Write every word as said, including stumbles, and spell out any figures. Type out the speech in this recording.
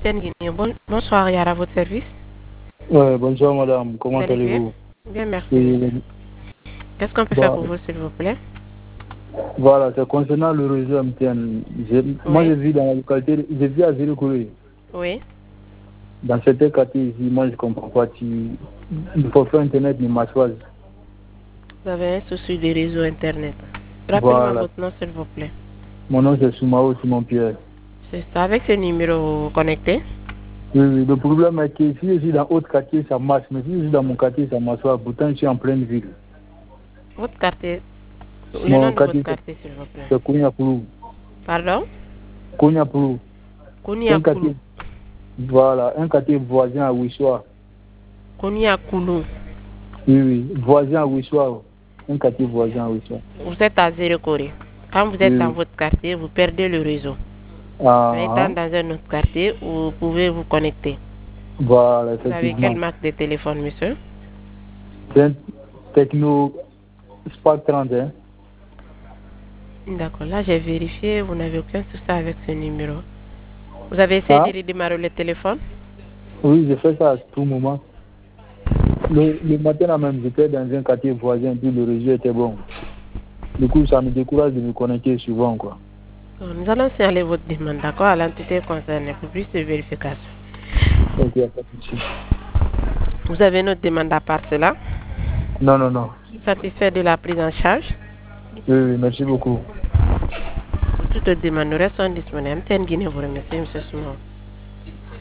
M T N Guinée. Bon, bonsoir, Yara, à votre service. Ouais, bonsoir madame, comment Vous allez bien? allez-vous? Bien, merci. Et, Qu'est-ce qu'on peut faire bah, pour vous, s'il vous plaît? voilà, c'est concernant le réseau M T N. J'ai- Moi, Oui. je vis dans la localité, je vis à Zéro-Kouré. Oui. Dans certains quartiers ici, moi, je comprends pas. Tu... Le forfait Internet ne marche pas. Vous avez un souci des réseaux Internet. Rappelez-moi Voilà. votre nom, s'il vous plaît. Mon nom, c'est Soumao Simon Pierre. C'est ça, avec ce numéro connecté? Oui, oui, le problème est que si je suis dans autre quartier, ça marche. Mais si je suis dans mon quartier, ça marche pas. Pourtant, je suis en pleine ville. Votre quartier, le nom Mon de votre quartier, quartier, s'il vous plaît. c'est Kouniapoulou. Pardon? Kouniapoulou. Un Kouniakoulou. quartier, voilà, un quartier voisin à Wissoua. Kouniakoulou. Oui, oui, voisin à Wissoua. Un quartier voisin à Wissoua. Vous êtes à Zéro-Corée. Quand vous Oui, êtes dans oui. votre quartier, vous perdez le réseau. En Ah, étant dans un autre quartier, vous pouvez vous connecter. voilà, Vous avez quelle effectivement. marque de téléphone, monsieur? C'est un Techno Spark trente, hein. D'accord, là j'ai vérifié, vous n'avez aucun souci avec ce numéro. Vous avez essayé Ah, de redémarrer le téléphone? oui, je fais ça à tout moment. Le, le matin là même, j'étais dans un quartier voisin, puis le réseau était bon. Du coup, ça me décourage de me connecter souvent, quoi. Bon, nous allons signaler votre demande, d'accord, à l'entité concernée pour plus de vérification. Donc, il n'y a pas de souci. Vous avez notre demande à part cela? Non, non, non. Satisfait de la prise en charge? Oui, oui, merci beaucoup. Toutes les demandes restent disponibles. M T N Guinée vous remercie, M. Soumon.